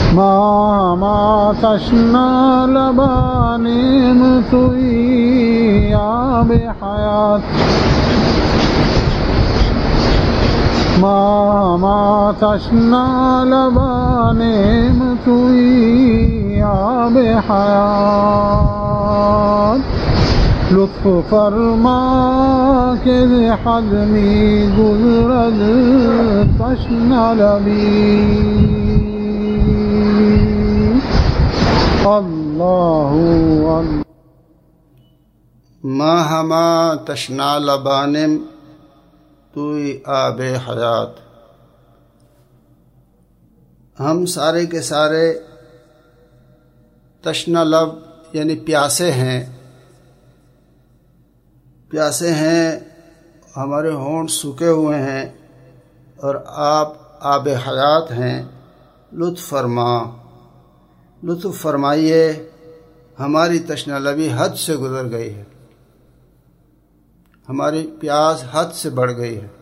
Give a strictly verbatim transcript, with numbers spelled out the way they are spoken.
ما ما تشنا لبانیم توی آب حیات ما ما تشنا لبانیم توی آب حیات لطف فرما کہ حد می گزرد تشنا لبی اللہ اللہ ما ہما تشنا لبانم توی آب حیات، ہم سارے کے سارے تشنا لب یعنی پیاسے ہیں پیاسے ہیں ہمارے ہونٹ سوکھے ہوئے ہیں اور آپ آب حیات ہیں۔ لطف فرما لطف فرمائیے، ہماری تشنا لبی حد سے گزر گئی ہے، ہماری پیاس حد سے بڑھ گئی ہے۔